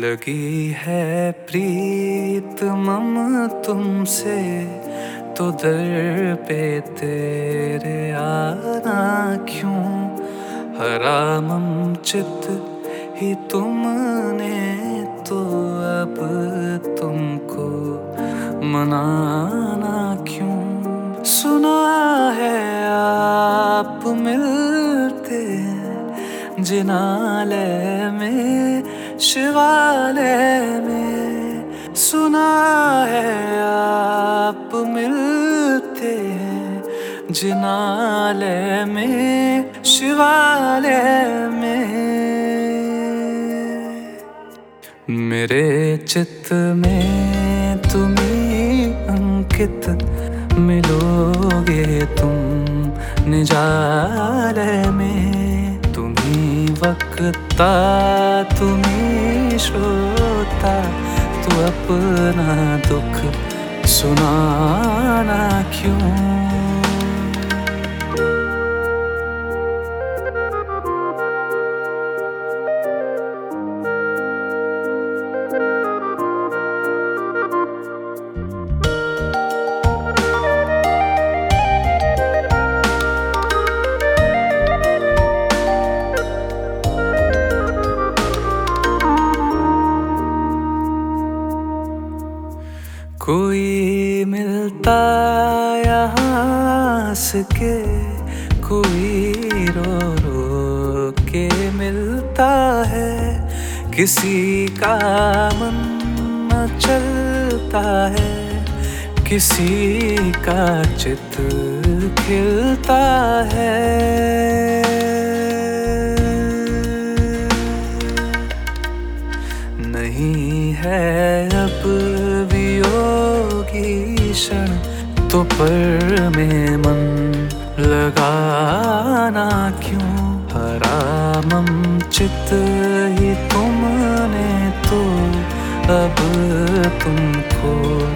लगी है प्रीत मम तुमसे तो दर पे तेरे आना क्यों। हरामम चित ही तुमने तो अब तुमको मनाना क्यों। सुना है आप मिलते जिनालय में शिवालय में। सुना है आप मिलते जिनालय में शिवालय में। मेरे चित्त में तुम्ही अंकित मिलोगे तुम निजालय में। तुम्ही वक्ता तुम्ही श्रोता तो अपना दुख सुनाना क्यों। कोई मिलता यहाँ हंस के कोई रो रो के मिलता है। किसी का मन न चलता है किसी का चित खिलता है। नहीं है अब वियोगी क्षण तो पर में मन लगाना क्यों। हरामम चित ही तुमने तो अब तुमको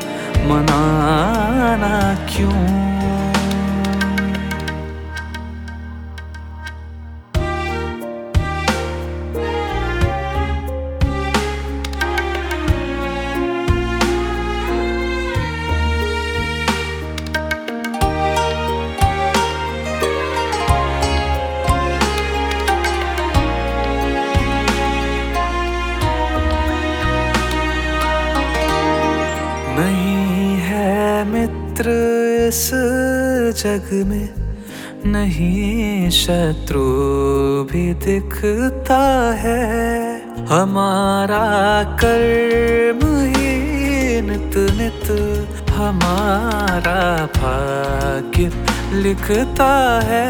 मनाना क्यों। नहीं है मित्र इस जग में नहीं शत्रु भी दिखता है। हमारा कर्म ही नित नित हमारा भाग्य लिखता है।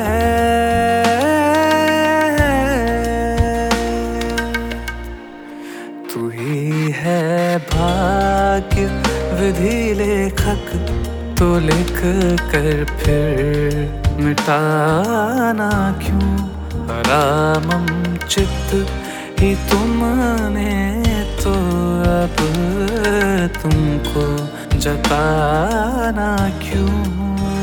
तू ही है भाग्य विधि लेखक तो लिख कर फिर मिटाना क्यों। हरामम चित्त ही तुमने तो अब तुमको जताना क्यों।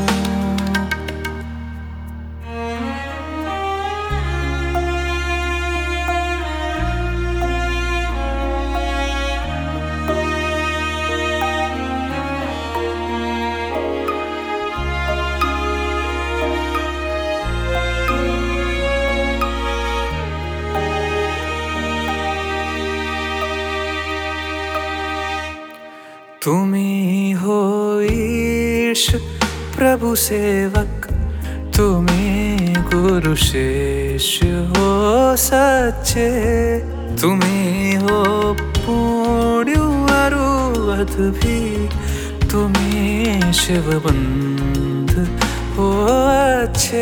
तुम्ही हो ईश प्रभु सेवक तुम्ही गुरु शिष्य हो सच्चे। तुम्ही हो पुण्य अरुवध भी तुम्ही शिव बंध हो अच्छे।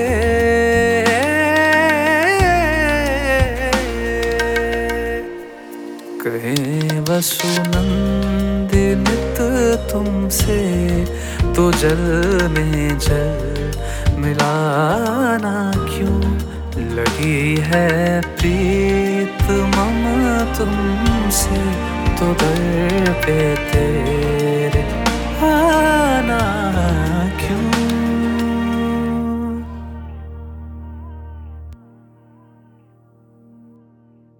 कहे वसुनंदी नित तुमसे तो जल में जल मिलाना क्यों। लगी है प्रीत मम तुमसे तो दर पे तेरे आना क्यों।